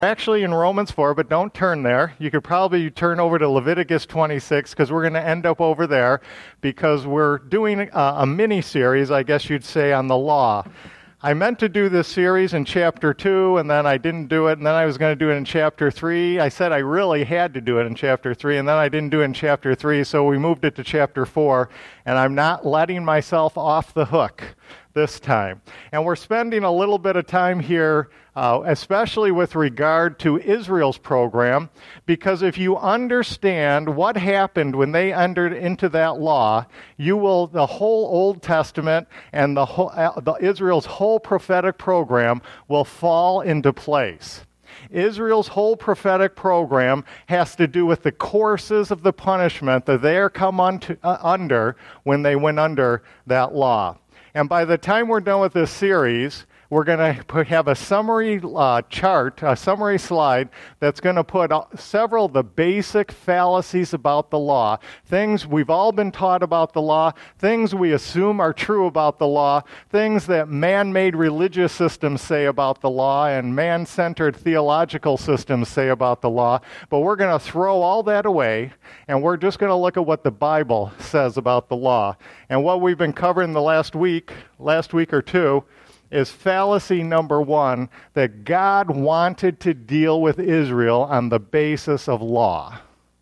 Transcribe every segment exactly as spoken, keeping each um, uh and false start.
Actually in Romans four, but don't turn there. You could probably turn over to Leviticus twenty-six because we're going to end up over there because we're doing a, a mini-series, I guess you'd say, on the law. I meant to do this series in chapter two, and then I didn't do it, and then I was going to do it in chapter three. I said I really had to do it in chapter three, and then I didn't do it in chapter three, so we moved it to chapter four, and I'm not letting myself off the hook this time. And we're spending a little bit of time here, uh, especially with regard to Israel's program, because if you understand what happened when they entered into that law, you will, the whole Old Testament and the whole, uh, the, Israel's whole prophetic program will fall into place. Israel's whole prophetic program has to do with the courses of the punishment that they are come unto, uh, under when they went under that law. And by the time we're done with this series, we're going to have a summary uh, chart, a summary slide that's going to put several of the basic fallacies about the law, things we've all been taught about the law, things we assume are true about the law, things that man-made religious systems say about the law and man-centered theological systems say about the law. But we're going to throw all that away, and we're just going to look at what the Bible says about the law. And what we've been covering the last week, last week or two, is fallacy number one, that God wanted to deal with Israel on the basis of law.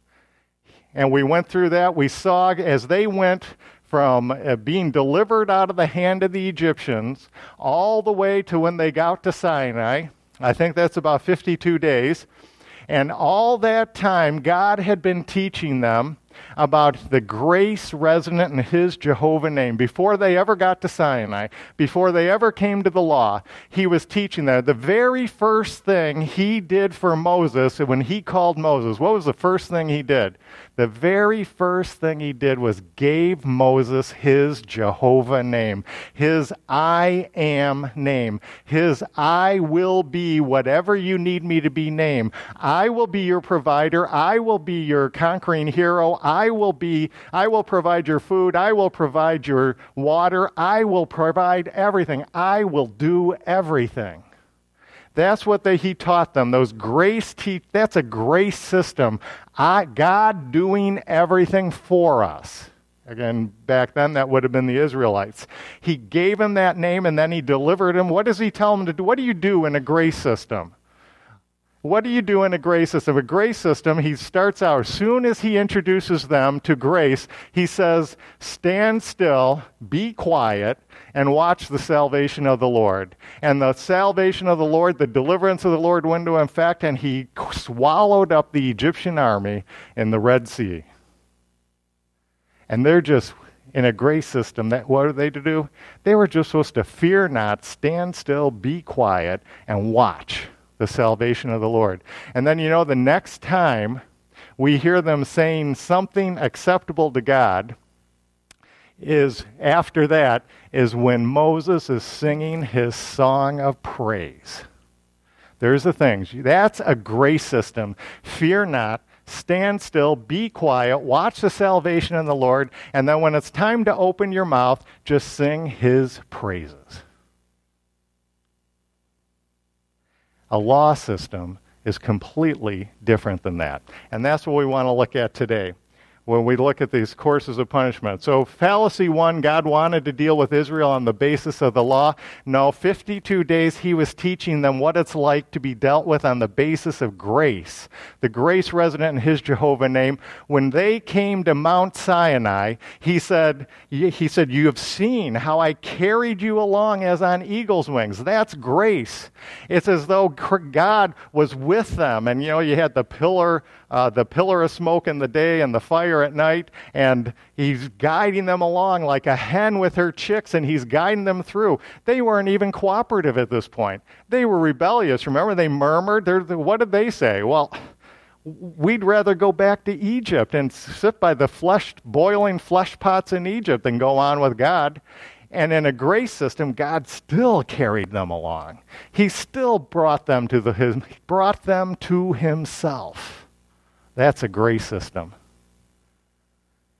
And we went through that. We saw as they went from uh, being delivered out of the hand of the Egyptians all the way to when they got to Sinai. I think that's about fifty-two days. And all that time, God had been teaching them about the grace resident in his Jehovah name. Before they ever got to Sinai, before they ever came to the law, he was teaching them. The very first thing he did for Moses, when he called Moses, what was the first thing he did? The very first thing he did was gave Moses his Jehovah name, his I am name, his I will be whatever you need me to be name. I will be your provider. I will be your conquering hero. I will be, I will provide your food. I will provide your water. I will provide everything. I will do everything. That's what they, he taught them. Those grace te- that's a grace system. I, God doing everything for us. Again, back then that would have been the Israelites. He gave him that name and then he delivered him. What does he tell them to do? What do you do in a grace system? What do you do in a grace system? A grace system, he starts out, as soon as he introduces them to grace, he says, stand still, be quiet, and watch the salvation of the Lord. And the salvation of the Lord, the deliverance of the Lord went into effect, and he swallowed up the Egyptian army in the Red Sea. And they're just, in a grace system, that what are they to do? They were just supposed to fear not, stand still, be quiet, and watch the salvation of the Lord. And then, you know, the next time we hear them saying something acceptable to God is, after that, is when Moses is singing his song of praise. There's the things. That's a grace system. Fear not, stand still, be quiet, watch the salvation of the Lord, and then when it's time to open your mouth, just sing his praises. A law system is completely different than that. And that's what we want to look at today when we look at these courses of punishment. So fallacy one, God wanted to deal with Israel on the basis of the law. No, fifty-two days he was teaching them what it's like to be dealt with on the basis of grace. The grace resident in his Jehovah name. When they came to Mount Sinai, he said, he said, you have seen how I carried you along as on eagle's wings. That's grace. It's as though God was with them. And, you know, you had the pillar, uh, the pillar of smoke in the day and the fire at night, and he's guiding them along like a hen with her chicks, and he's guiding them through. They weren't even cooperative at this point. They were rebellious. Remember, they murmured. They're, what did they say? Well, we'd rather go back to Egypt and sit by the flesh, boiling flesh pots in Egypt than go on with God. And in a grace system, God still carried them along. He still brought them to the his, brought them to himself. That's a grace system.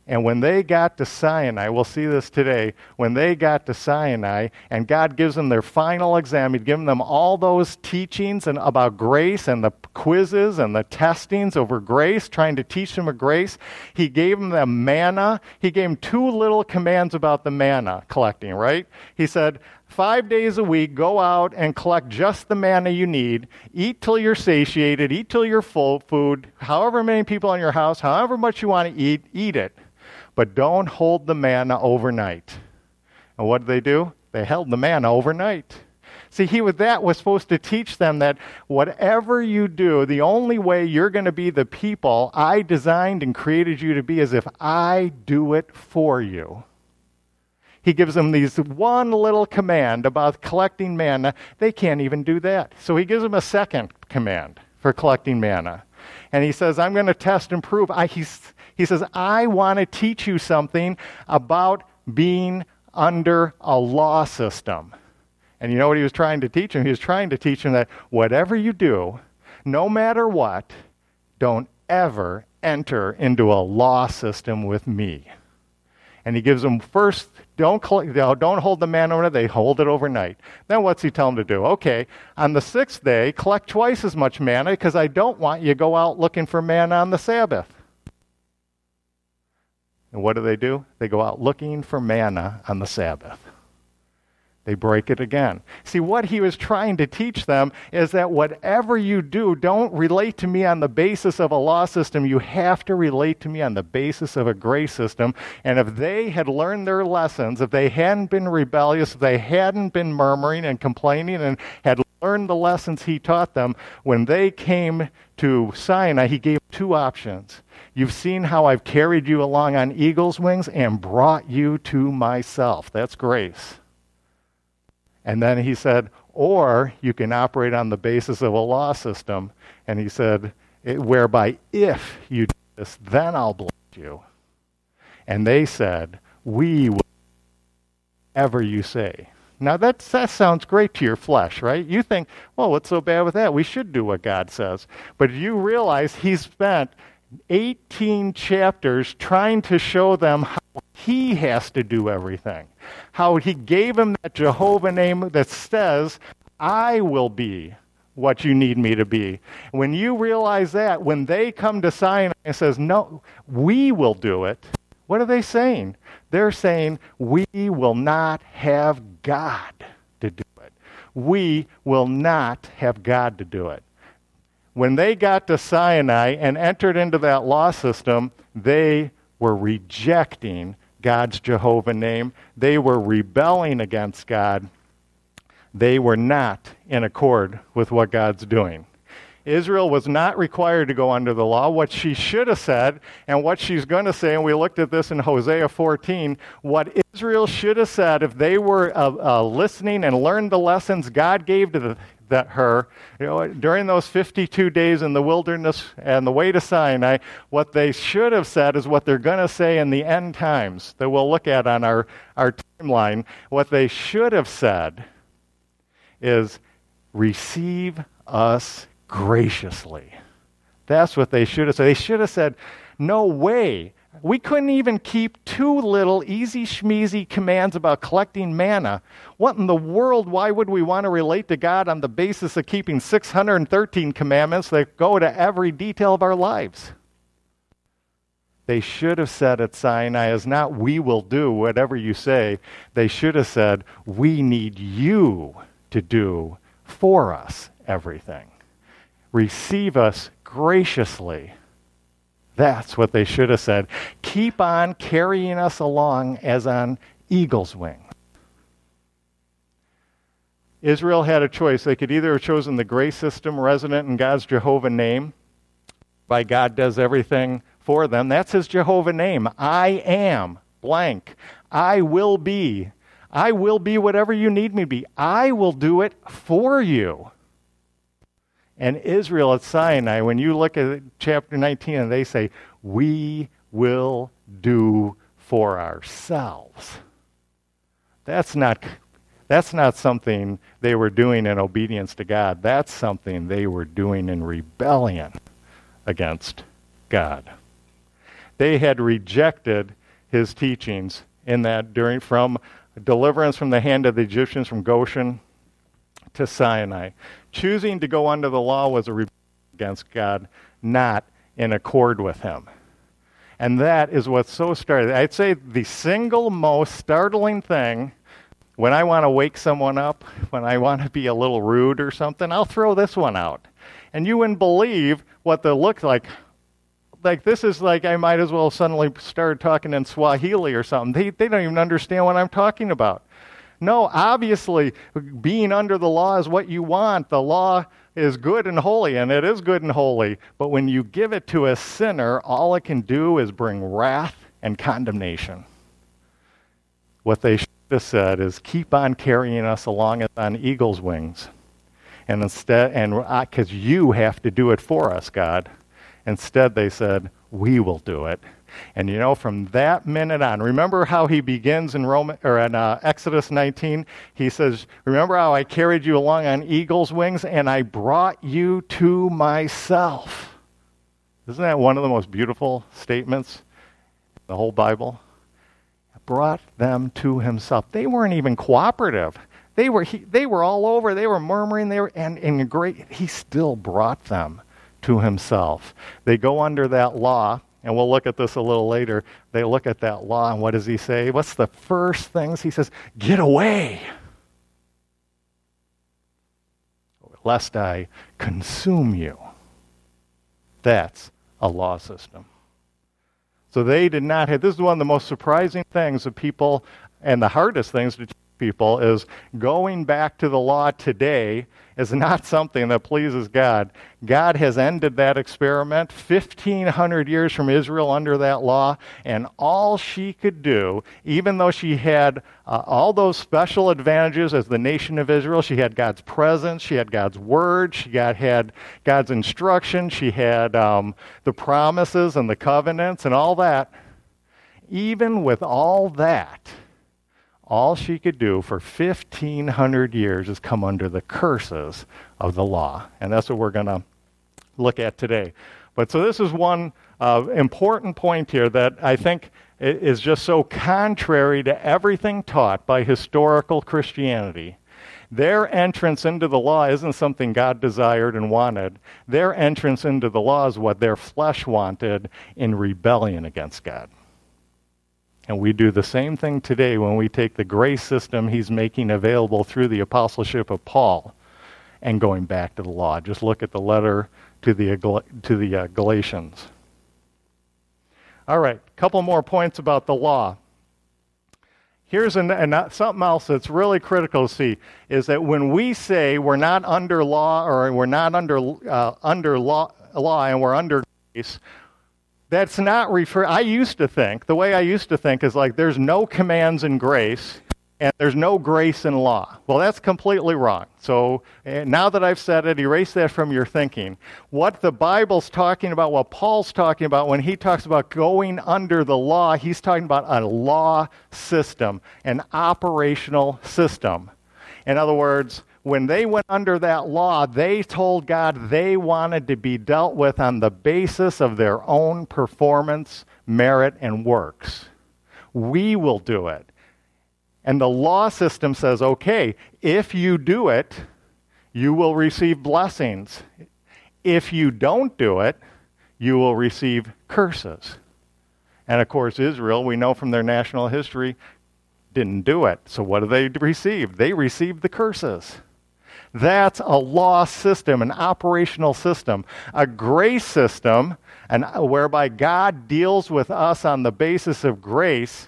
And when they got to Sinai, we'll see this today, when they got to Sinai and God gives them their final exam, he'd given them all those teachings and about grace and the quizzes and the testings over grace, trying to teach them of grace. He gave them the manna. He gave them two little commands about the manna collecting, right? He said, five days a week, go out and collect just the manna you need. Eat till you're satiated. Eat till you're full food. However many people in your house, however much you want to eat, eat it. But don't hold the manna overnight. And what did they do? They held the manna overnight. See, he with that was supposed to teach them that whatever you do, the only way you're going to be the people I designed and created you to be is if I do it for you. He gives them these one little command about collecting manna. They can't even do that. So he gives them a second command for collecting manna. And he says, I'm going to test and prove. I, he's, he says, I want to teach you something about being under a law system. And you know what he was trying to teach them? He was trying to teach them that whatever you do, no matter what, don't ever enter into a law system with me. And he gives them first, don't collect, don't hold the manna overnight, they hold it overnight. Then what's he tell them to do? Okay, on the sixth day, collect twice as much manna because I don't want you to go out looking for manna on the Sabbath. And what do they do? They go out looking for manna on the Sabbath. They break it again. See, what he was trying to teach them is that whatever you do, don't relate to me on the basis of a law system. You have to relate to me on the basis of a grace system. And if they had learned their lessons, if they hadn't been rebellious, if they hadn't been murmuring and complaining and had learned the lessons he taught them, when they came to Sinai, he gave two options. You've seen how I've carried you along on eagle's wings and brought you to myself. That's grace. And then he said, or you can operate on the basis of a law system. And he said, it, whereby if you do this, then I'll bless you. And they said, we will do whatever you say. Now that, that sounds great to your flesh, right? You think, well, what's so bad with that? We should do what God says. But you realize he spent eighteen chapters trying to show them how he has to do everything. How he gave him that Jehovah name that says, I will be what you need me to be. When you realize that, when they come to Sinai and says, no, we will do it, what are they saying? They're saying, we will not have God to do it. We will not have God to do it. When they got to Sinai and entered into that law system, they were rejecting God's Jehovah name. They were rebelling against God. They were not in accord with what God's doing. Israel was not required to go under the law. What she should have said, and what she's going to say, and we looked at this in Hosea fourteen, what Israel should have said if they were uh, uh, listening and learned the lessons God gave to the, that her, you know, during those fifty-two days in the wilderness and the way to Sinai, what they should have said is what they're going to say in the end times that we'll look at on our, our timeline. What they should have said is, receive us graciously. That's what they should have said. They should have said, no way. We couldn't even keep two little easy schmeezy commands about collecting manna. What in the world, why would we want to relate to God on the basis of keeping six hundred thirteen commandments that go to every detail of our lives? They should have said at Sinai is not we will do whatever you say. They should have said, we need you to do for us everything. Receive us graciously. That's what they should have said. Keep on carrying us along as on eagle's wings. Israel had a choice. They could either have chosen the grace system resident in God's Jehovah name, by God does everything for them. That's his Jehovah name. I am blank. I will be. I will be whatever you need me to be. I will do it for you. And Israel at Sinai, when you look at chapter nineteen, and they say, we will do for ourselves. That's not, that's not something they were doing in obedience to God. That's something they were doing in rebellion against God. They had rejected his teachings in that during from deliverance from the hand of the Egyptians from Goshen to Sinai. Choosing to go under the law was a rebellion against God, not in accord with him. And that is what so started. I'd say the single most startling thing when I want to wake someone up, when I want to be a little rude or something, I'll throw this one out. And you wouldn't believe what they look like. Like, this is like I might as well suddenly start talking in Swahili or something. They, they don't even understand what I'm talking about. No, obviously, being under the law is what you want. The law is good and holy, and it is good and holy. But when you give it to a sinner, all it can do is bring wrath and condemnation. What they should have said is, keep on carrying us along on eagle's wings. And instead, and because you have to do it for us, God. Instead, they said, we will do it. And you know, from that minute on, remember how he begins in Roman or in uh, Exodus nineteen? He says, remember how I carried you along on eagle's wings and I brought you to myself. Isn't that one of the most beautiful statements in the whole Bible? Brought them to himself. They weren't even cooperative. They were he, they were all over. They were murmuring. They were and in great. He still brought them to himself. They go under that law. And we'll look at this a little later. They look at that law, and what does he say? What's the first things? He says, get away, lest I consume you. That's a law system. So they did not have, this is one of the most surprising things of people, and the hardest things to teach people, is going back to the law today is not something that pleases God. God has ended that experiment fifteen hundred years from Israel under that law, and all she could do, even though she had uh, all those special advantages as the nation of Israel, she had God's presence, she had God's word, she got, had God's instruction, she had um, the promises and the covenants and all that. Even with all that, all she could do for fifteen hundred years is come under the curses of the law. And that's what we're going to look at today. But so this is one uh, important point here that I think is just so contrary to everything taught by historical Christianity. Their entrance into the law isn't something God desired and wanted. Their entrance into the law is what their flesh wanted in rebellion against God. And we do the same thing today when we take the grace system he's making available through the apostleship of Paul and going back to the law. Just look at the letter to the to the uh, Galatians. All right, a couple more points about the law. Here's an, an, something else that's really critical to see, is that when we say we're not under law or we're not under uh, under law, law and we're under grace, that's not refer. I used to think, the way I used to think is like there's no commands in grace and there's no grace in law. Well, that's completely wrong. So uh, now that I've said it, erase that from your thinking. What the Bible's talking about, what Paul's talking about when he talks about going under the law, he's talking about a law system, an operational system. In other words, when they went under that law, they told God they wanted to be dealt with on the basis of their own performance, merit, and works. We will do it. And the law system says, okay, if you do it, you will receive blessings. If you don't do it, you will receive curses. And of course, Israel, we know from their national history, didn't do it. So what do they receive? They received the curses. That's a law system, an operational system. A grace system, and whereby God deals with us on the basis of grace,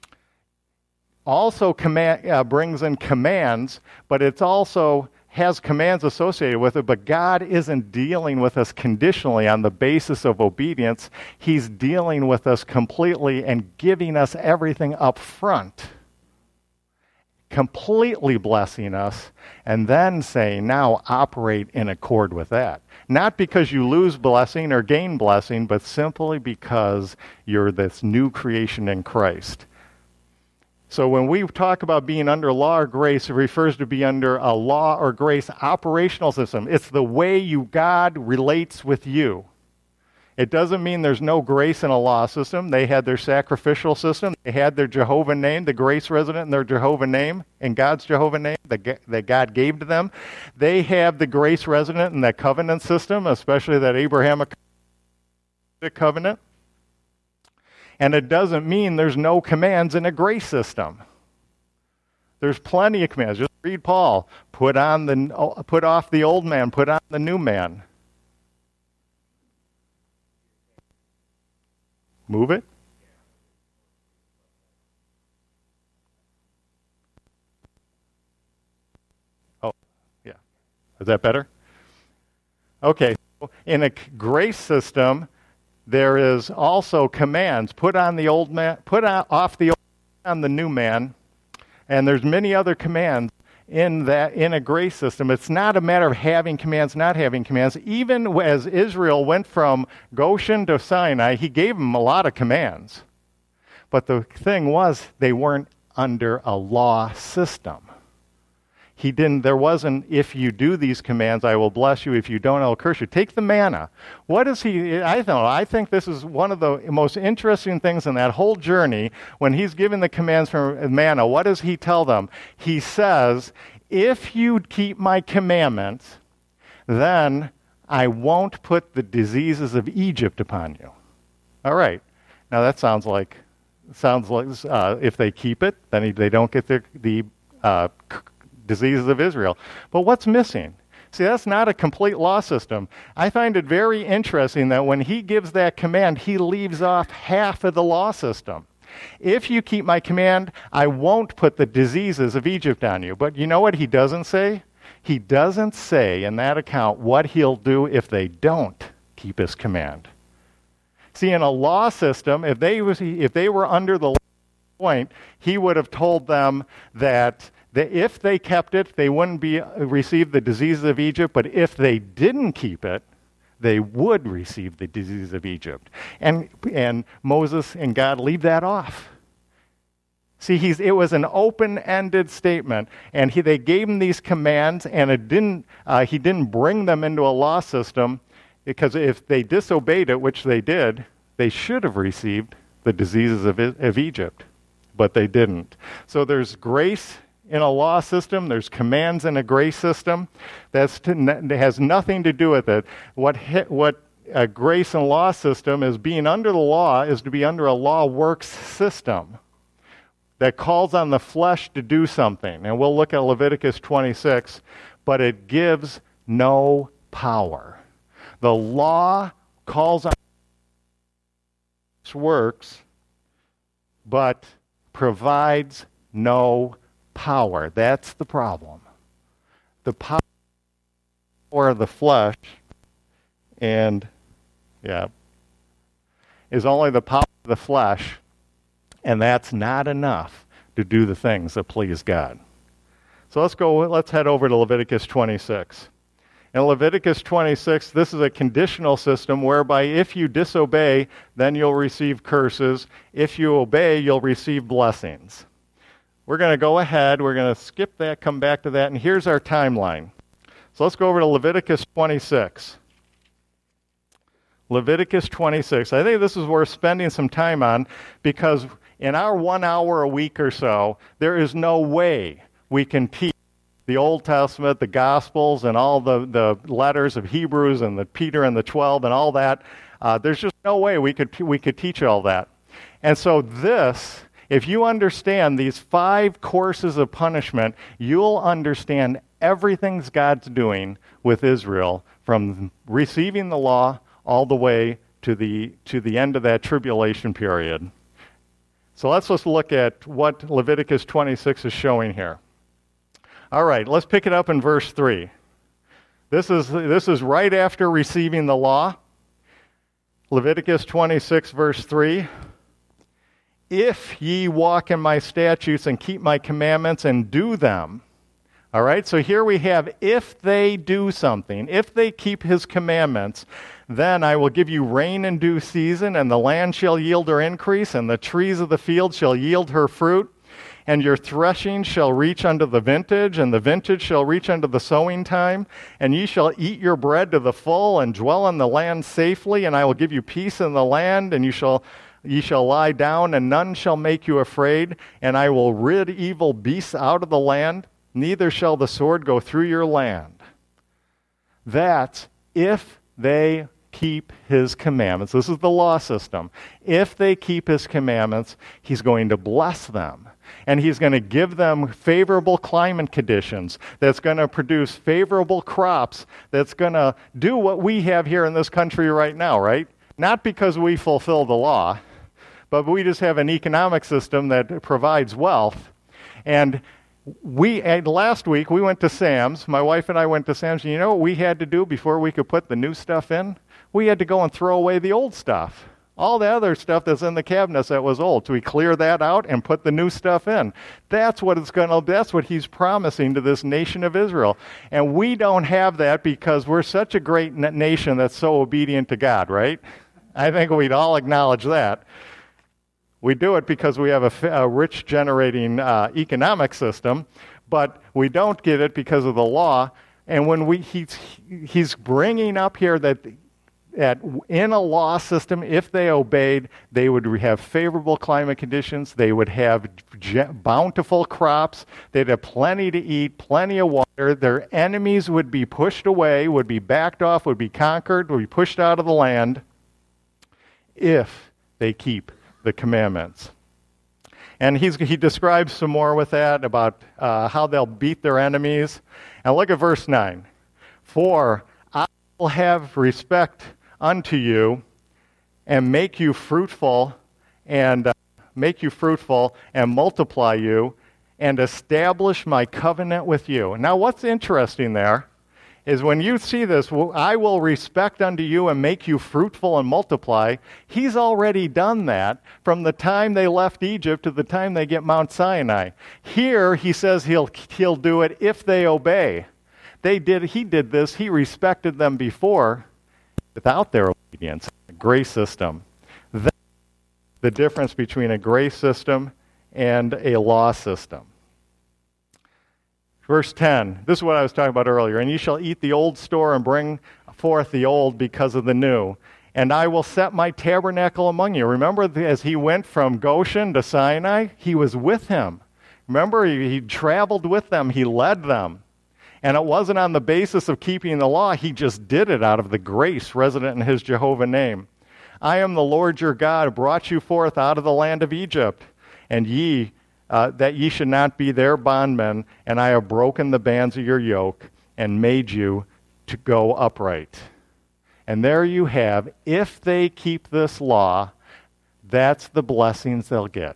also command, uh, brings in commands, but it also has commands associated with it, but God isn't dealing with us conditionally on the basis of obedience. He's dealing with us completely and giving us everything up front, completely blessing us, and then saying, now operate in accord with that. Not because you lose blessing or gain blessing, but simply because you're this new creation in Christ. So when we talk about being under law or grace, it refers to be under a law or grace operational system. It's the way you God relates with you. It doesn't mean there's no grace in a law system. They had their sacrificial system. They had their Jehovah name, the grace resident in their Jehovah name, in God's Jehovah name that, that God gave to them. They have the grace resident in that covenant system, especially that Abrahamic covenant. And it doesn't mean there's no commands in a grace system. There's plenty of commands. Just read Paul. Put on the, put off the old man, put on the new man. Move it. Oh, yeah. Is that better? Okay. In a grace system, there is also commands. Put on the old man, put on, off the old man, on the new man. And there's many other commands in that in a grace system. It's not a matter of having commands, not having commands. Even as Israel went from Goshen to Sinai, he gave them a lot of commands. But the thing was, they weren't under a law system. He didn't, there wasn't, if you do these commands, I will bless you. If you don't, I'll curse you. Take the manna. What is he, I don't know, I think this is one of the most interesting things in that whole journey. When he's giving the commands from manna, what does he tell them? He says, if you keep my commandments, then I won't put the diseases of Egypt upon you. All right. Now that sounds like, sounds like uh, if they keep it, then they don't get the, the uh, diseases of Israel. But what's missing? See, that's not a complete law system. I find it very interesting that when he gives that command, he leaves off half of the law system. If you keep my command, I won't put the diseases of Egypt on you. But you know what he doesn't say? He doesn't say in that account what he'll do if they don't keep his command. See, in a law system, if they was if they were under the point, he would have told them that that if they kept it, they wouldn't be receive the diseases of Egypt, but if they didn't keep it, they would receive the disease of Egypt. And and Moses and God leave that off. See, he's it was an open-ended statement, and he, they gave him these commands, and it didn't uh, he didn't bring them into a law system, because if they disobeyed it, which they did, they should have received the diseases of, of Egypt, but they didn't. So there's grace in a law system. There's commands in a grace system. That's to, that has nothing to do with it. What what a grace and law system is, being under the law is to be under a law works system that calls on the flesh to do something. And we'll look at Leviticus twenty-six, but it gives no power. The law calls on works, but provides no power. That's the problem. The power of the flesh, and yeah, is only the power of the flesh, and that's not enough to do the things that please God. So let's go. Let's head over to Leviticus twenty-six. In Leviticus twenty-six, this is a conditional system whereby if you disobey, then you'll receive curses. If you obey, you'll receive blessings. We're going to go ahead. We're going to skip that, come back to that, and here's our timeline. So let's go over to Leviticus twenty-six. Leviticus twenty-six. I think this is worth spending some time on, because in our one hour a week or so, there is no way we can teach the Old Testament, the Gospels, and all the, the letters of Hebrews and the Peter and the twelve and all that. Uh, there's just no way we could we could teach all that. And so this, if you understand these five courses of punishment, you'll understand everything God's doing with Israel, from receiving the law all the way to the to the end of that tribulation period. So let's just look at what Leviticus twenty-six is showing here. All right, let's pick it up in verse three. This is this is right after receiving the law. Leviticus twenty-six, verse three. If ye walk in my statutes and keep my commandments and do them. All right, so here we have, if they do something, if they keep his commandments, then I will give you rain in due season, and the land shall yield her increase, and the trees of the field shall yield her fruit. And your threshing shall reach unto the vintage, and the vintage shall reach unto the sowing time. And ye shall eat your bread to the full, and dwell in the land safely. And I will give you peace in the land, and you shall ye shall lie down, and none shall make you afraid. And I will rid evil beasts out of the land, neither shall the sword go through your land. That's if they keep his commandments. This is the law system. If they keep his commandments, he's going to bless them. And he's going to give them favorable climate conditions that's going to produce favorable crops that's going to do what we have here in this country right now, right? Not because we fulfill the law, but we just have an economic system that provides wealth. And we and last week we went to Sam's. My wife and I went to Sam's. And you know what we had to do before we could put the new stuff in? We had to go and throw away the old stuff. All the other stuff that's in the cabinets that was old. So we clear that out and put the new stuff in. That's what it's going to. That's what he's promising to this nation of Israel. And we don't have that because we're such a great nation that's so obedient to God, right? I think we'd all acknowledge that. We do it because we have a, a rich generating uh, economic system, but we don't get it because of the law. And when we he's he's bringing up here that. That in a law system, if they obeyed, they would have favorable climate conditions, they would have bountiful crops, they'd have plenty to eat, plenty of water, their enemies would be pushed away, would be backed off, would be conquered, would be pushed out of the land, if they keep the commandments. And he's, he describes some more with that about uh, how they'll beat their enemies. And look at verse nine. For I will have respect unto you, and make you fruitful, and uh, make you fruitful, and multiply you, and establish my covenant with you. Now, what's interesting there is when you see this, I will respect unto you and make you fruitful and multiply. He's already done that from the time they left Egypt to the time they get Mount Sinai. Here, he says he'll he'll do it if they obey. They did. He did this. He respected them before. Without their obedience, a grace system. That's the difference between a grace system and a law system. Verse ten, this is what I was talking about earlier. And ye shall eat the old store and bring forth the old because of the new. And I will set my tabernacle among you. Remember, as he went from Goshen to Sinai, he was with him. Remember, he, he traveled with them. He led them. And it wasn't on the basis of keeping the law. He just did it out of the grace resident in his Jehovah name. I am the Lord your God, brought you forth out of the land of Egypt, and ye, uh, that ye should not be their bondmen, and I have broken the bands of your yoke, and made you to go upright. And there you have, if they keep this law, that's the blessings they'll get.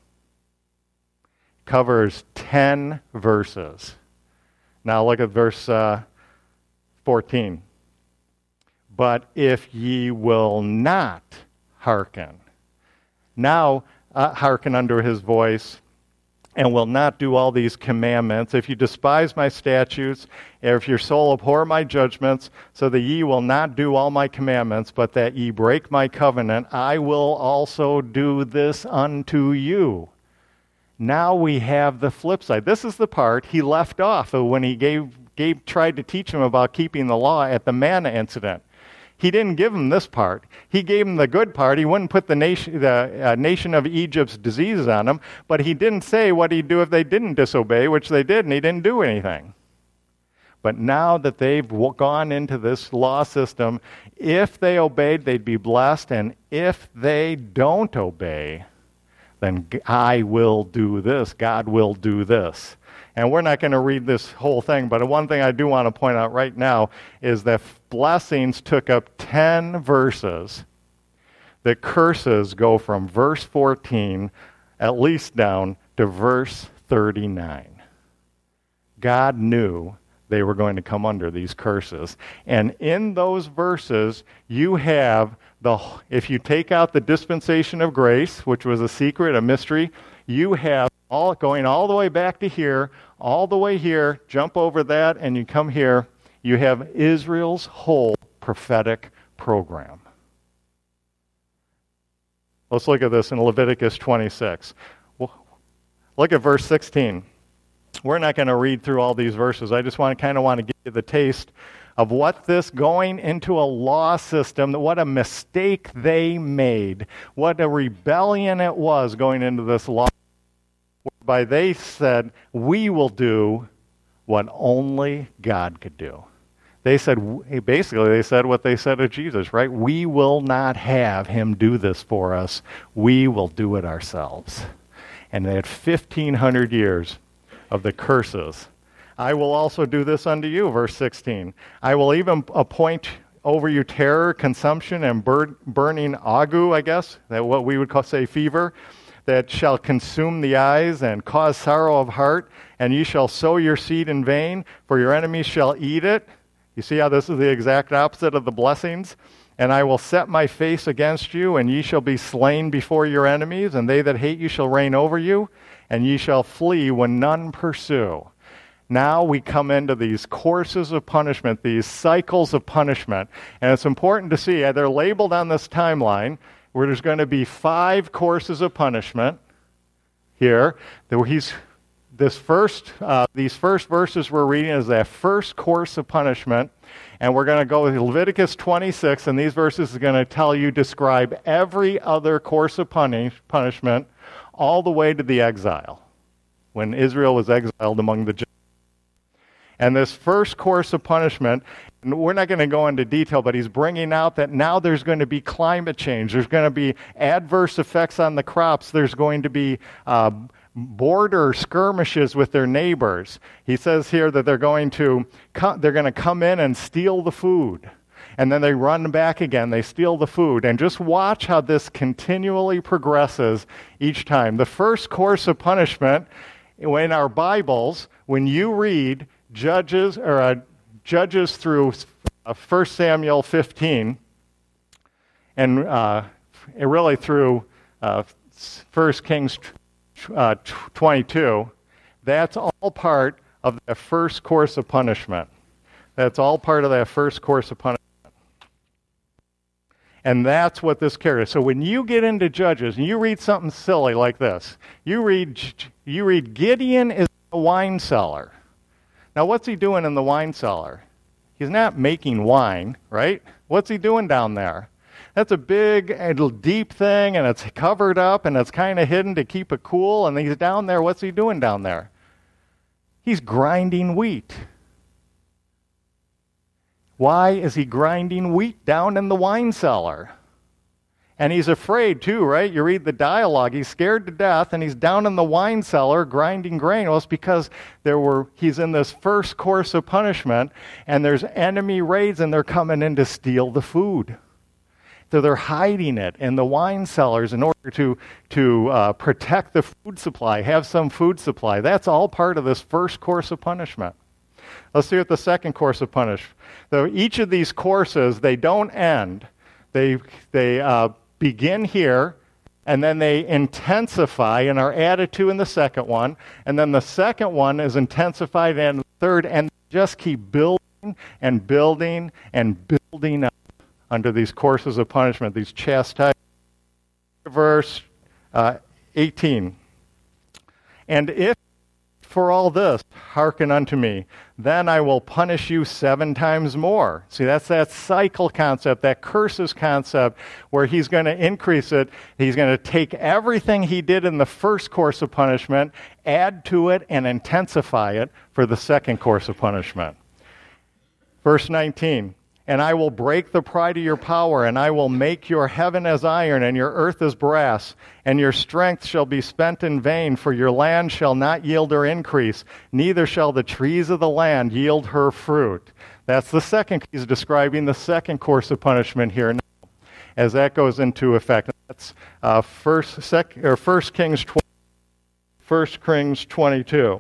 Covers ten verses. Now look at verse uh, fourteen. But if ye will not hearken, now uh, hearken unto his voice, and will not do all these commandments, if you despise my statutes, if your soul abhor my judgments, so that ye will not do all my commandments, but that ye break my covenant, I will also do this unto you. Now we have the flip side. This is the part he left off when he gave, gave tried to teach him about keeping the law at the manna incident. He didn't give him this part. He gave him the good part. He wouldn't put the nation, the uh, nation of Egypt's diseases on them, but he didn't say what he'd do if they didn't disobey, which they did, and he didn't do anything. But now that they've gone into this law system, if they obeyed, they'd be blessed, and if they don't obey, then I will do this. God will do this. And we're not going to read this whole thing, but one thing I do want to point out right now is that blessings took up ten verses. The curses go from verse fourteen, at least down, to verse thirty-nine. God knew they were going to come under these curses. And in those verses, you have the, if you take out the dispensation of grace, which was a secret, a mystery, you have all going all the way back to here, all the way here, jump over that, and you come here, you have Israel's whole prophetic program. Let's look at this in Leviticus twenty-six. Look at verse sixteen. We're not going to read through all these verses. I just want to kind of want to give you the taste of what this going into a law system, what a mistake they made, what a rebellion it was going into this law, whereby they said, we will do what only God could do. They said, basically, they said what they said to Jesus, right? We will not have him do this for us. We will do it ourselves. And they had fifteen hundred years of the curses. I will also do this unto you, verse sixteen. I will even appoint over you terror, consumption, and bur- burning ague, I guess, that what we would call, say, fever, that shall consume the eyes and cause sorrow of heart, and ye shall sow your seed in vain, for your enemies shall eat it. You see how this is the exact opposite of the blessings? And I will set my face against you, and ye shall be slain before your enemies, and they that hate you shall reign over you, and ye shall flee when none pursue. Now we come into these courses of punishment, these cycles of punishment, and it's important to see, they're labeled on this timeline, where there's going to be five courses of punishment here. He's, this first, uh, these first verses we're reading is that first course of punishment, and we're going to go with Leviticus twenty-six, and these verses are going to tell you, describe every other course of punish, punishment all the way to the exile, when Israel was exiled among the Gentiles. And this first course of punishment, and we're not going to go into detail, but he's bringing out that now there's going to be climate change. There's going to be adverse effects on the crops. There's going to be uh, border skirmishes with their neighbors. He says here that they're going to co- they're going to come in and steal the food. And then they run back again. They steal the food. And just watch how this continually progresses each time. The first course of punishment in our Bibles, when you read Judges or uh, Judges through uh, First Samuel fifteen, and uh, really through uh, First Kings uh, twenty-two, that's all part of the first course of punishment. That's all part of that first course of punishment. And that's what this carries. So when you get into Judges and you read something silly like this, you read you read Gideon is a wine cellar. Now, what's he doing in the wine cellar? He's not making wine, right? What's he doing down there? That's a big, deep thing, and it's covered up, and it's kind of hidden to keep it cool, and he's down there. What's he doing down there? He's grinding wheat. Why is he grinding wheat down in the wine cellar? And he's afraid too, right? You read the dialogue. He's scared to death, and he's down in the wine cellar grinding grain. Well, it's because there were he's in this first course of punishment, and there's enemy raids, and they're coming in to steal the food. So they're hiding it in the wine cellars in order to, to uh, protect the food supply, have some food supply. That's all part of this first course of punishment. Let's see what the second course of punishment. So each of these courses, they don't end. They they uh, begin here, and then they intensify and are added to in the second one, and then the second one is intensified in the third, and just keep building and building and building up under these courses of punishment, these chastisements. Verse uh, eighteen. And if for all this hearken unto me, then I will punish you seven times more. See, that's that cycle concept, that curses concept, where he's going to increase it. He's going to take everything he did in the first course of punishment, add to it, and intensify it for the second course of punishment. Verse nineteen. And I will break the pride of your power, and I will make your heaven as iron, and your earth as brass, and your strength shall be spent in vain, for your land shall not yield her increase, neither shall the trees of the land yield her fruit. That's the second, he's describing the second course of punishment here now, as that goes into effect. That's uh, first, sec, or First Kings twenty, First Kings twenty-two.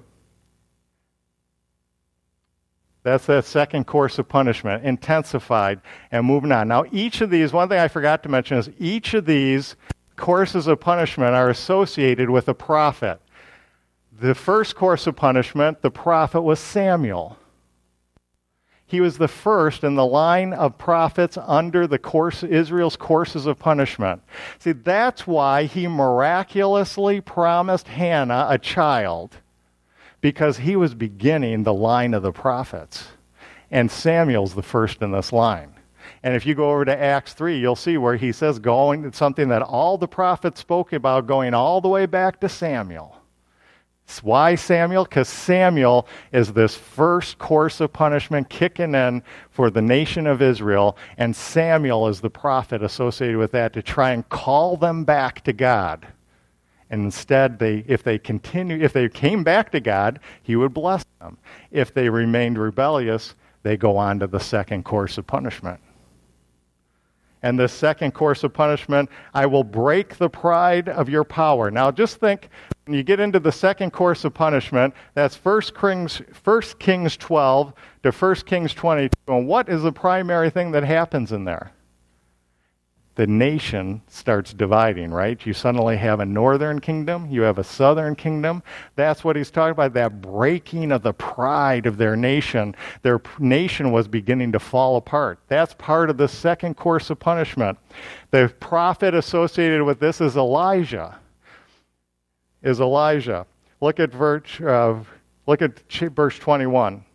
That's that second course of punishment, intensified and moving on. Now, each of these, one thing I forgot to mention is each of these courses of punishment are associated with a prophet. The first course of punishment, the prophet was Samuel. He was the first in the line of prophets under the course, Israel's courses of punishment. See, that's why he miraculously promised Hannah a child, because he was beginning the line of the prophets. And Samuel's the first in this line. And if you go over to Acts three, you'll see where he says going, something that all the prophets spoke about, going all the way back to Samuel. Why Samuel? Because Samuel is this first course of punishment kicking in for the nation of Israel, and Samuel is the prophet associated with that to try and call them back to God. And instead, they, if they continue, if they came back to God, he would bless them. If they remained rebellious, they go on to the second course of punishment. And the second course of punishment, I will break the pride of your power. Now just think, when you get into the second course of punishment, that's First Kings, First Kings twelve to First Kings twenty-two. And what is the primary thing that happens in there? The nation starts dividing, right? You suddenly have a northern kingdom, you have a southern kingdom. That's what he's talking about, that breaking of the pride of their nation. Their nation was beginning to fall apart. That's part of the second course of punishment. The prophet associated with this is Elijah. Is Elijah. Look at verse, uh, look at verse twenty-one,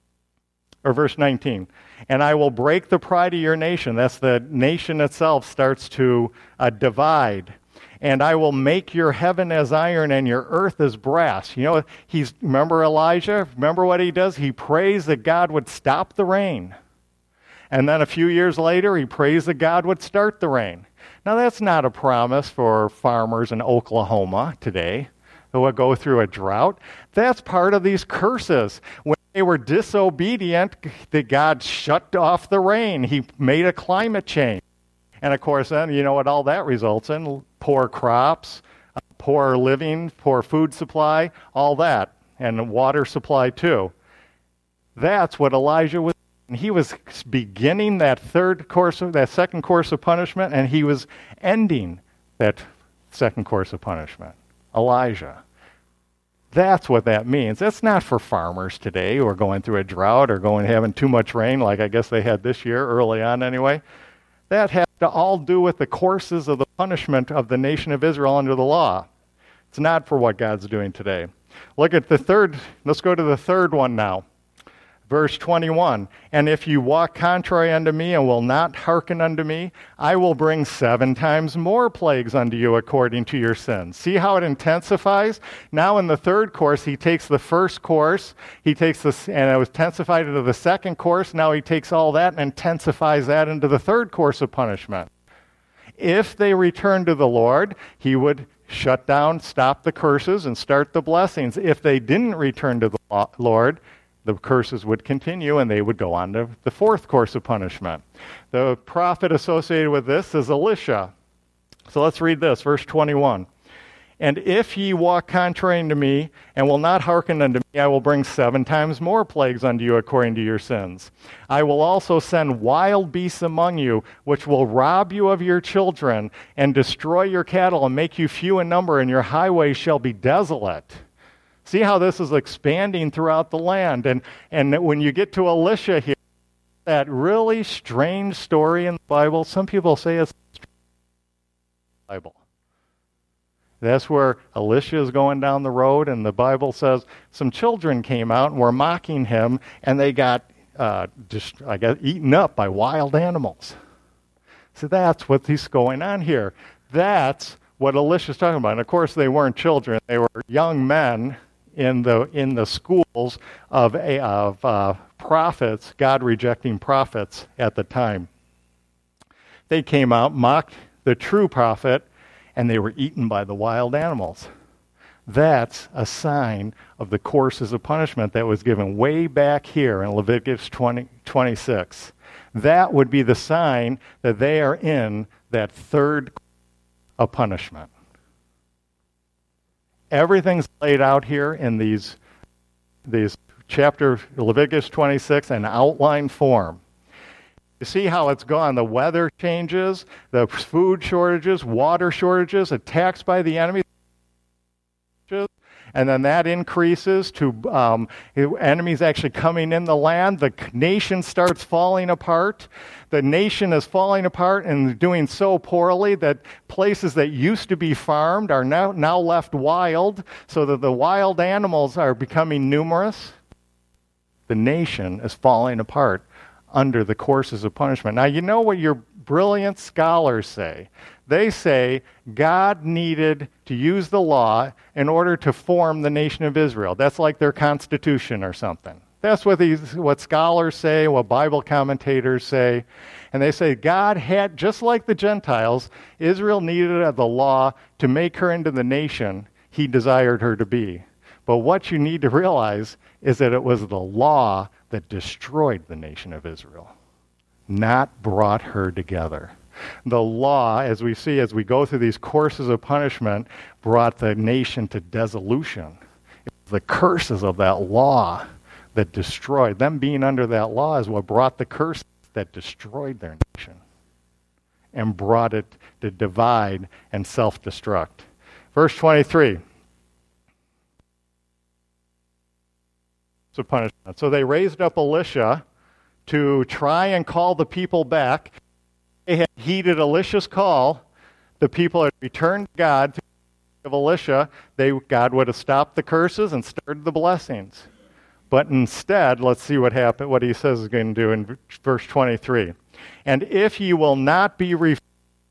or verse nineteen. And I will break the pride of your nation. That's the nation itself starts to uh, divide. And I will make your heaven as iron and your earth as brass. You know, he's, remember Elijah? Remember what he does? He prays that God would stop the rain. And then a few years later, he prays that God would start the rain. Now, that's not a promise for farmers in Oklahoma today who will go through a drought. That's part of these curses. When they were disobedient, that God shut off the rain. He made a climate change. And of course, then, you know what all that results in? Poor crops, poor living, poor food supply, all that. And water supply too. That's what Elijah was. He was beginning that third course, of, that second course of punishment, and he was ending that second course of punishment. Elijah. That's what that means. That's not for farmers today who are going through a drought or going having too much rain, like I guess they had this year, early on anyway. That has to all do with the courses of the punishment of the nation of Israel under the law. It's not for what God's doing today. Look at the third, let's go to the third one now. Verse twenty-one, and if you walk contrary unto me and will not hearken unto me, I will bring seven times more plagues unto you according to your sins. See how it intensifies? Now in the third course, he takes the first course, he takes this, and it was intensified into the second course. Now he takes all that and intensifies that into the third course of punishment. If they return to the Lord, he would shut down, stop the curses, and start the blessings. If they didn't return to the Lord, the curses would continue, and they would go on to the fourth course of punishment. The prophet associated with this is Elisha. So let's read this, verse twenty-one. And if ye walk contrary unto me, and will not hearken unto me, I will bring seven times more plagues unto you according to your sins. I will also send wild beasts among you, which will rob you of your children, and destroy your cattle, and make you few in number, and your highways shall be desolate. See how this is expanding throughout the land. And, and when you get to Elisha here, that really strange story in the Bible, some people say it's the Bible. That's where Elisha is going down the road, and the Bible says some children came out and were mocking him, and they got, uh, just, I guess, eaten up by wild animals. So that's what's going on here. That's what Elisha's talking about. And of course, they weren't children; they were young men in the in the schools of of uh, prophets, God-rejecting prophets at the time. They came out, mocked the true prophet, and they were eaten by the wild animals. That's a sign of the courses of punishment that was given way back here in Leviticus twenty, twenty-six. That would be the sign that they are in that third of punishment. Everything's laid out here in these, these chapter Leviticus twenty-six in outline form. You see how it's gone. The weather changes, the food shortages, water shortages, attacks by the enemy. And then that increases to um, enemies actually coming in the land. The nation starts falling apart. The nation is falling apart and doing so poorly that places that used to be farmed are now, now left wild, so that the wild animals are becoming numerous. The nation is falling apart under the courses of punishment. Now, you know what your brilliant scholars say? They say God needed to use the law in order to form the nation of Israel. That's like their constitution or something. That's what these, what scholars say, what Bible commentators say. And they say God had, just like the Gentiles, Israel needed the law to make her into the nation he desired her to be. But what you need to realize is that it was the law that destroyed the nation of Israel, not brought her together. The law, as we see as we go through these courses of punishment, brought the nation to dissolution. It was the curses of that law that destroyed. Them being under that law is what brought the curses that destroyed their nation and brought it to divide and self-destruct. Verse twenty-three. So punishment. So they raised up Elisha to try and call the people back. They had heeded Elisha's call. The people had returned to God. Through the of Elisha, they, God would have stopped the curses and started the blessings. But instead, let's see what happened, what he says is going to do in verse twenty-three. And if ye will not be reformed,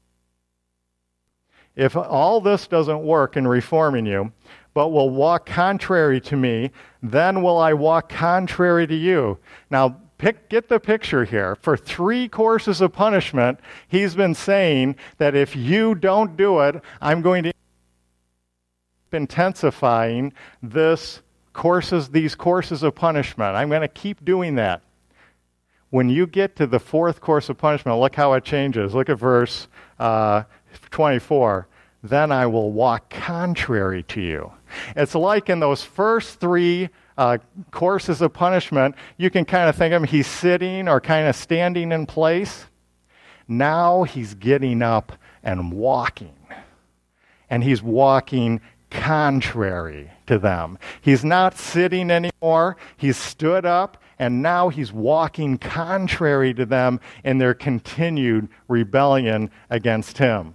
if all this doesn't work in reforming you, but will walk contrary to me, then will I walk contrary to you. Now, pick, get the picture here. For three courses of punishment, he's been saying that if you don't do it, I'm going to keep intensifying this courses, these courses of punishment. I'm going to keep doing that. When you get to the fourth course of punishment, look how it changes. Look at verse uh, twenty-four. Then I will walk contrary to you. It's like in those first three uh, courses of punishment, you can kind of think of him, he's sitting or kind of standing in place. Now he's getting up and walking. And he's walking contrary to them. He's not sitting anymore. He's stood up, and now he's walking contrary to them in their continued rebellion against him.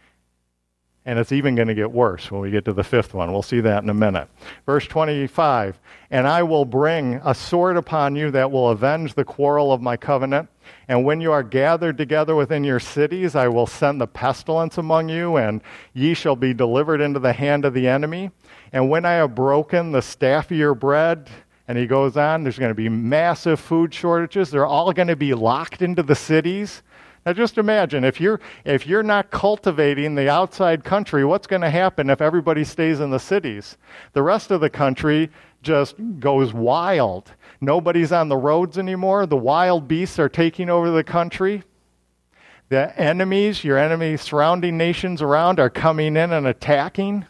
And it's even going to get worse when we get to the fifth one. We'll see that in a minute. Verse twenty-five, and I will bring a sword upon you that will avenge the quarrel of my covenant. And when you are gathered together within your cities, I will send the pestilence among you, and ye shall be delivered into the hand of the enemy. And when I have broken the staff of your bread, and he goes on, there's going to be massive food shortages. They're all going to be locked into the cities. Now just imagine, if you're if you're not cultivating the outside country, what's going to happen if everybody stays in the cities? The rest of the country just goes wild. Nobody's on the roads anymore. The wild beasts are taking over the country. The enemies, your enemies, surrounding nations around are coming in and attacking.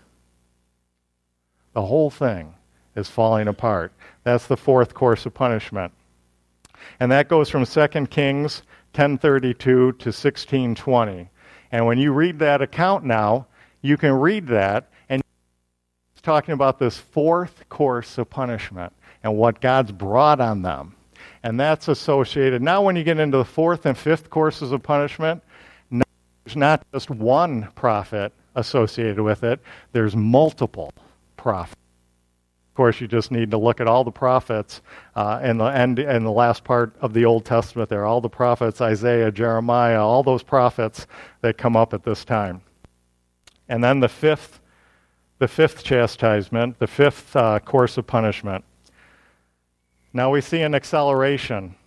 The whole thing is falling apart. That's the fourth course of punishment. And that goes from Second Kings ten thirty-two to sixteen twenty. And when you read that account now, you can read that, and it's talking about this fourth course of punishment and what God's brought on them. And that's associated. Now when you get into the fourth and fifth courses of punishment, there's not just one prophet associated with it, there's multiple prophets. Of course, you just need to look at all the prophets uh, in the end, in the last part of the Old Testament there, all the prophets, Isaiah, Jeremiah, all those prophets that come up at this time. And then the fifth, the fifth chastisement, the fifth uh, course of punishment. Now we see an acceleration.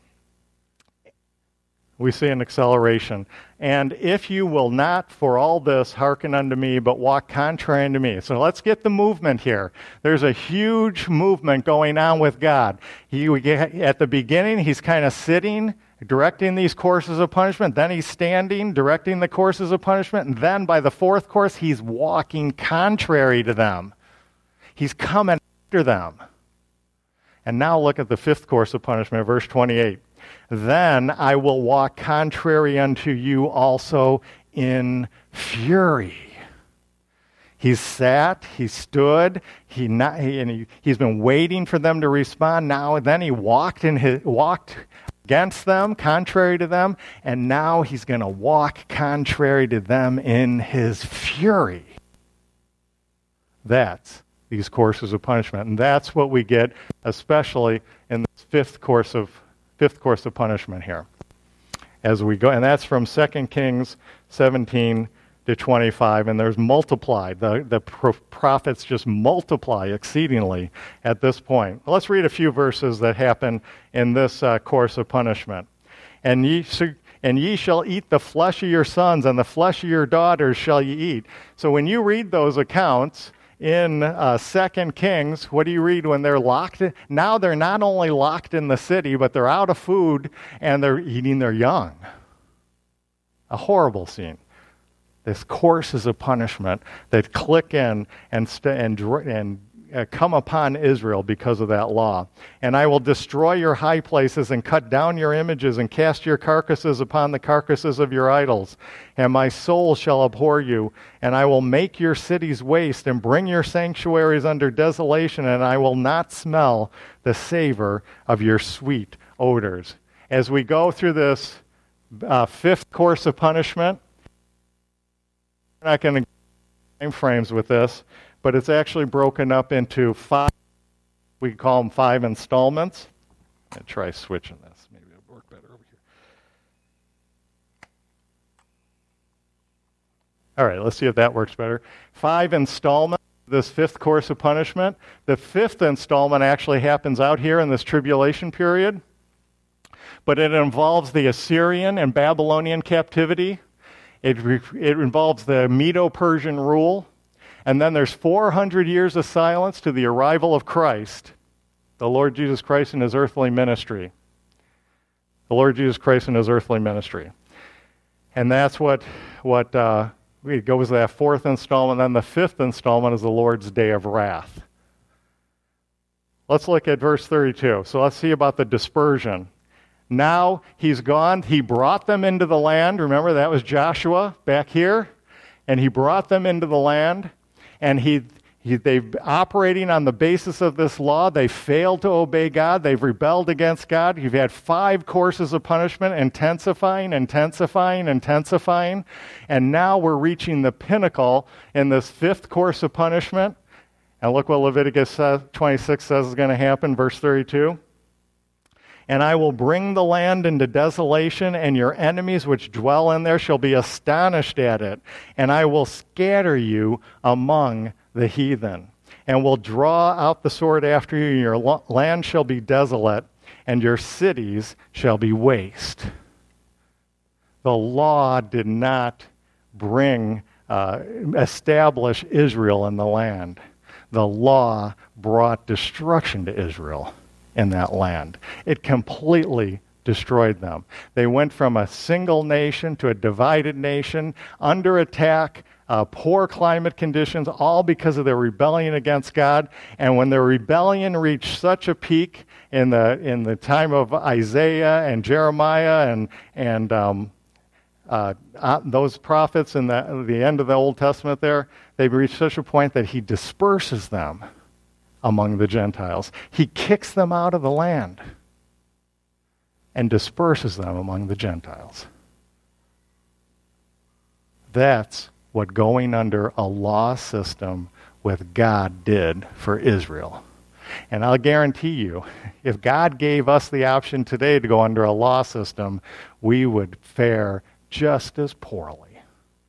We see an acceleration. And if you will not for all this hearken unto me, but walk contrary unto me. So let's get the movement here. There's a huge movement going on with God. He, at the beginning, he's kind of sitting, directing these courses of punishment. Then he's standing, directing the courses of punishment. And then by the fourth course, he's walking contrary to them. He's coming after them. And now look at the fifth course of punishment, verse twenty-eight. Then I will walk contrary unto you also in fury. He sat, he stood, he, not, he and he, he's been waiting for them to respond. Now, then he walked in his, walked against them, contrary to them, and now he's going to walk contrary to them in his fury. That's these courses of punishment, and that's what we get, especially in this fifth course of fifth course of punishment here, as we go, and that's from Second Kings seventeen to twenty-five, and there's multiplied. The, the pro- prophets just multiply exceedingly at this point. Well, let's read a few verses that happen in this uh, course of punishment. And ye, and ye shall eat the flesh of your sons, and the flesh of your daughters shall ye eat. So when you read those accounts in uh, Second Kings, what do you read when they're locked? In? Now they're not only locked in the city, but they're out of food, and they're eating their young. A horrible scene. This courses of punishment that click in and st- and, and uh, come upon Israel because of that law. And I will destroy your high places and cut down your images and cast your carcasses upon the carcasses of your idols. And my soul shall abhor you, and I will make your cities waste and bring your sanctuaries under desolation, and I will not smell the savor of your sweet odors. As we go through this uh, fifth course of punishment, we're not going to time frames with this, but it's actually broken up into five, we call them five installments. I'll try switching this. Maybe it'll work better over here. All right, let's see if that works better. Five installments, this fifth course of punishment. The fifth installment actually happens out here in this tribulation period, but it involves the Assyrian and Babylonian captivity. It, it involves the Medo-Persian rule. And then there's four hundred years of silence to the arrival of Christ, the Lord Jesus Christ in his earthly ministry. The Lord Jesus Christ in his earthly ministry. And that's what, what uh, it goes to that fourth installment. Then the fifth installment is the Lord's day of wrath. Let's look at verse thirty-two. So let's see about the dispersion. Now he's gone. He brought them into the land. Remember, that was Joshua back here. And he brought them into the land. And he, he they've operating on the basis of this law. They failed to obey God. They've rebelled against God. You've had five courses of punishment, intensifying, intensifying, intensifying. And now we're reaching the pinnacle in this fifth course of punishment. And look what Leviticus twenty-six says is going to happen, verse thirty-two. And I will bring the land into desolation, and your enemies which dwell in there shall be astonished at it. And I will scatter you among the heathen, and will draw out the sword after you, and your land shall be desolate, and your cities shall be waste. The law did not bring, uh, establish Israel in the land. The law brought destruction to Israel in that land. It completely destroyed them. They went from a single nation to a divided nation, under attack, uh, poor climate conditions, all because of their rebellion against God. And when their rebellion reached such a peak in the in the time of Isaiah and Jeremiah and and um, uh, uh, those prophets in the the end of the Old Testament, there they reached such a point that he disperses them among the Gentiles. He kicks them out of the land and disperses them among the Gentiles. That's what going under a law system with God did for Israel. And I'll guarantee you, if God gave us the option today to go under a law system, we would fare just as poorly.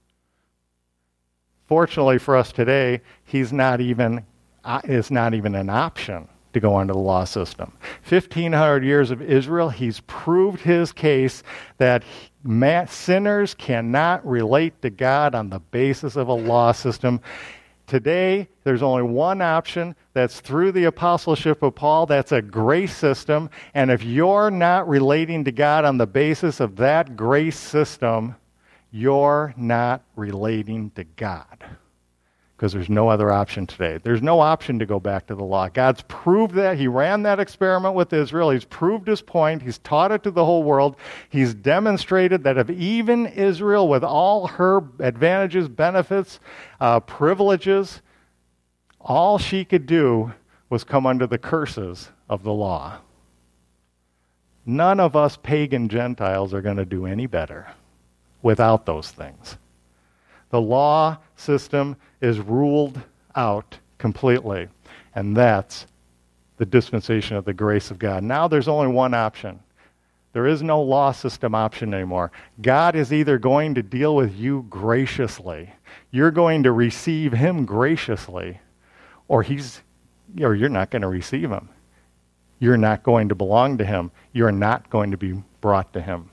Fortunately for us today, he's not even It's not even an option to go under the law system. fifteen hundred years of Israel, he's proved his case that sinners cannot relate to God on the basis of a law system. Today, there's only one option. That's through the apostleship of Paul. That's a grace system. And if you're not relating to God on the basis of that grace system, you're not relating to God. because there's no other option today. There's no option to go back to the law. God's proved that. He ran that experiment with Israel. He's proved his point. He's taught it to the whole world. He's demonstrated that if even Israel, with all her advantages, benefits, uh, privileges, all she could do was come under the curses of the law. None of us pagan Gentiles are going to do any better without those things. The law system is ruled out completely, and that's the dispensation of the grace of God. Now there's only one option. There is no law system option anymore. God is either going to deal with you graciously, you're going to receive him graciously, or he's or you're not going to receive him. You're not going to belong to him. You're not going to be brought to him.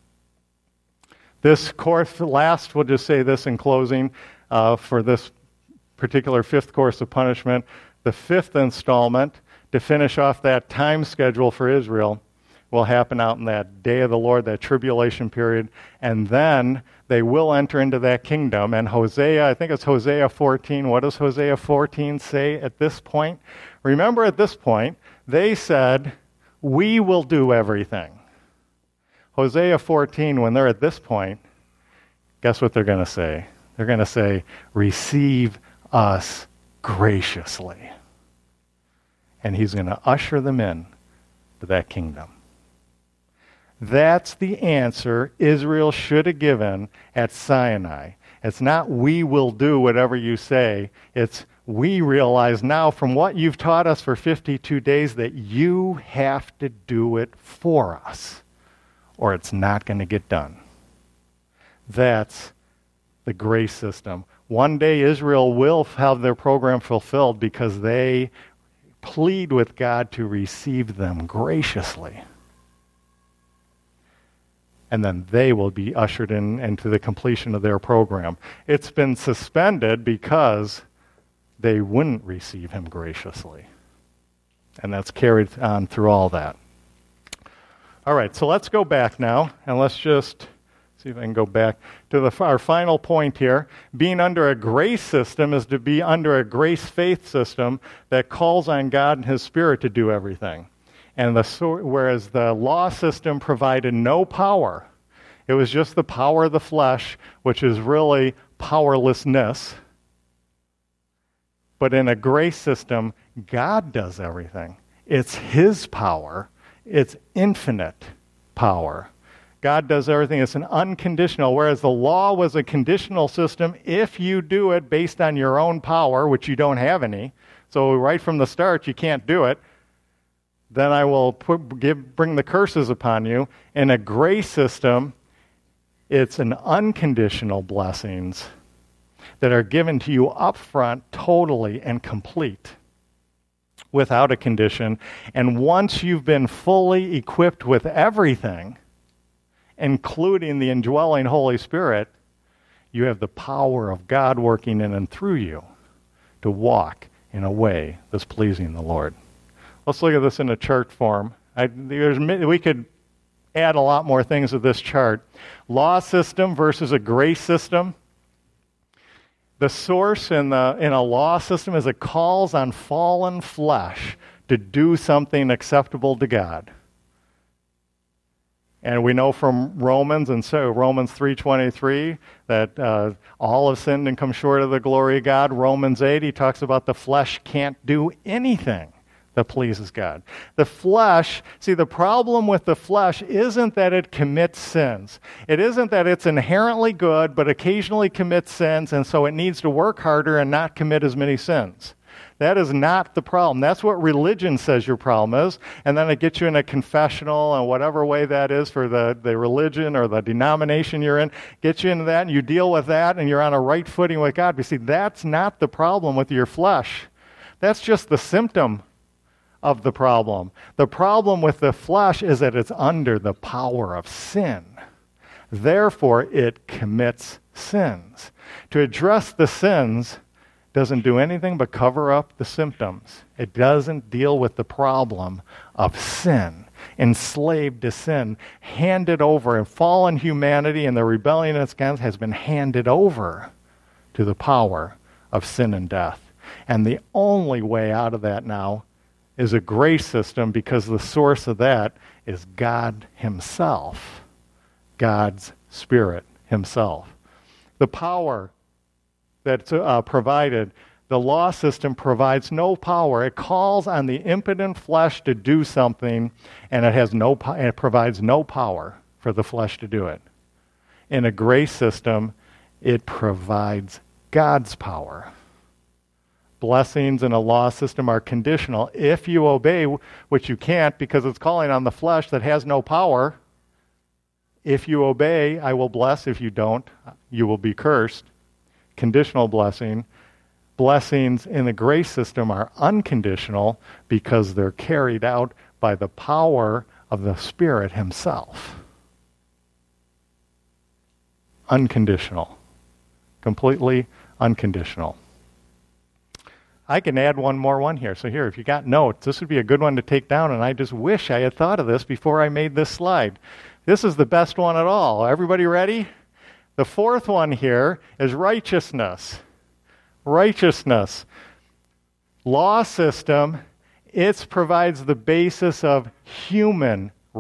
This course, last, we'll just say this in closing, uh, for this particular fifth course of punishment, the fifth installment, to finish off that time schedule for Israel, will happen out in that day of the Lord, that tribulation period, and then they will enter into that kingdom. And Hosea, I think it's Hosea fourteen. What does Hosea fourteen say at this point? Remember, at this point, they said, we will do everything. Hosea fourteen, when they're at this point, guess what they're going to say? They're going to say, receive us graciously. And he's going to usher them in to that kingdom. That's the answer Israel should have given at Sinai. It's not, we will do whatever you say. It's, we realize now from what you've taught us for fifty-two days that you have to do it for us, or it's not going to get done. That's the grace system. One day Israel will have their program fulfilled because they plead with God to receive them graciously. And then they will be ushered in into the completion of their program. It's been suspended because they wouldn't receive him graciously. And that's carried on through all that. All right, so let's go back now, and let's just see if I can go back to the, our final point here. Being under a grace system is to be under a grace-faith system that calls on God and his Spirit to do everything. And the whereas the law system provided no power, it was just the power of the flesh, which is really powerlessness. But in a grace system, God does everything. It's his power. It's infinite power. God does everything. It's an unconditional, whereas the law was a conditional system. If you do it based on your own power, which you don't have any, so right from the start you can't do it, then I will put, give, bring the curses upon you. In a grace system, it's an unconditional blessings that are given to you up front, totally and complete, without a condition. And once you've been fully equipped with everything, including the indwelling Holy Spirit, you have the power of God working in and through you to walk in a way that's pleasing the Lord. Let's look at this in a chart form. I, there's, we could add a lot more things to this chart. Law system versus a grace system. The source in, the, in a law system is it calls on fallen flesh to do something acceptable to God. And we know from Romans, and so Romans three twenty-three, that uh, all have sinned and come short of the glory of God. Romans eight, he talks about the flesh can't do anything that pleases God. The flesh, see, the problem with the flesh isn't that it commits sins. It isn't that it's inherently good, but occasionally commits sins, and so it needs to work harder and not commit as many sins. That is not the problem. That's what religion says your problem is, and then it gets you in a confessional and whatever way that is for the, the religion or the denomination you're in, gets you into that, and you deal with that, and you're on a right footing with God. But see, that's not the problem with your flesh. That's just the symptom of the problem. The problem with the flesh is that it's under the power of sin. Therefore, it commits sins. To address the sins doesn't do anything but cover up the symptoms. It doesn't deal with the problem of sin, enslaved to sin, handed over, and fallen humanity and the rebellion against God has been handed over to the power of sin and death. And the only way out of that now is a grace system, because the source of that is God himself, God's Spirit himself. The power that's uh, provided, the law system provides no power. It calls on the impotent flesh to do something, and it has no, it provides no power for the flesh to do it. In a grace system, it provides God's power. Blessings in a law system are conditional. If you obey, which you can't because it's calling on the flesh that has no power, if you obey, I will bless. If you don't, you will be cursed. Conditional blessing. Blessings in the grace system are unconditional because they're carried out by the power of the Spirit himself. Unconditional. Completely unconditional. I can add one more one here. So here, if you got notes, this would be a good one to take down, and I just wish I had thought of this before I made this slide. This is the best one at all. Everybody ready? The fourth one here is righteousness. Righteousness. Law system, it provides the basis of human